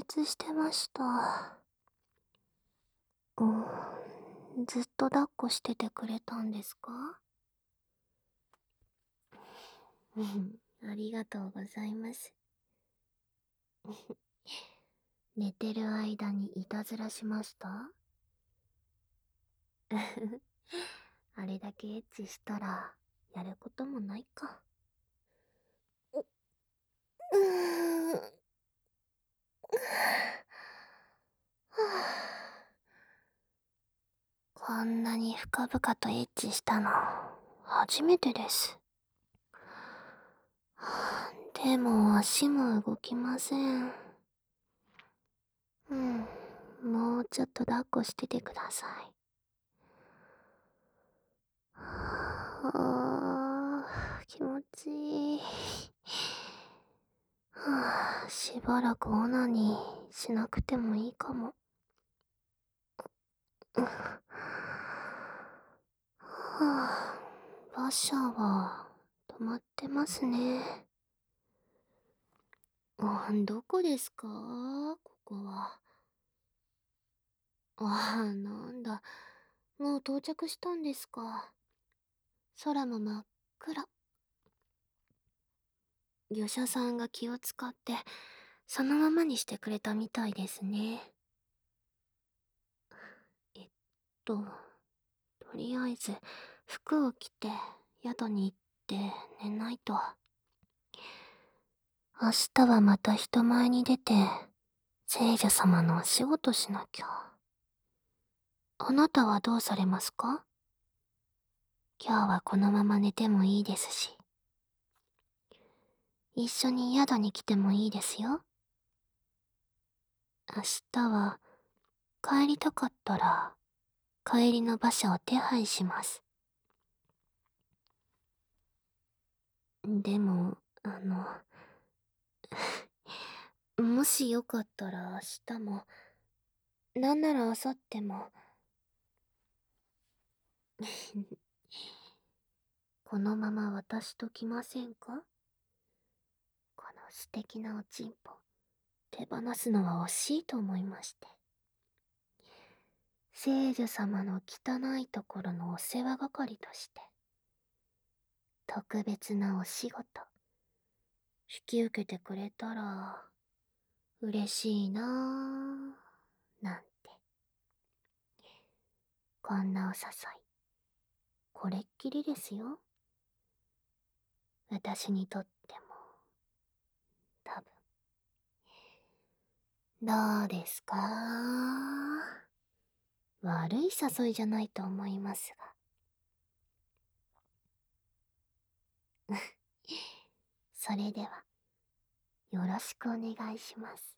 熱してました。うん、ずっと抱っこしててくれたんですか？うん、ありがとうございます。寝てる間にいたずらしました？あれだけエッチしたら、やることもないか。うーん。こんなに深々とエッチしたの、初めてです。でも足も動きません。うん、もうちょっと抱っこしててください。気持ちいい。しばらくオナニーしなくてもいいかも。うんはあ、馬車は止まってますね。どこですかここは。なんだ。もう到着したんですか。空も真っ暗。業者さんが気を使って、そのままにしてくれたみたいですね。えっと、とりあえず、服を着て、宿に行って寝ないと。明日はまた人前に出て、聖女様のお仕事しなきゃ。あなたはどうされますか？今日はこのまま寝てもいいですし。一緒に宿に来てもいいですよ。明日は、帰りたかったら、帰りの馬車を手配します。でも、もしよかったら明日も、なんなら明後日も、このまま私と来ませんか？この素敵なおちんぽ、手放すのは惜しいと思いまして。聖女様の汚いところのお世話係として、特別なお仕事、引き受けてくれたら、嬉しいなぁ、なんて。こんなお誘い、これっきりですよ。私にとっても、多分。どうですか？悪い誘いじゃないと思いますが。それでは、よろしくお願いします。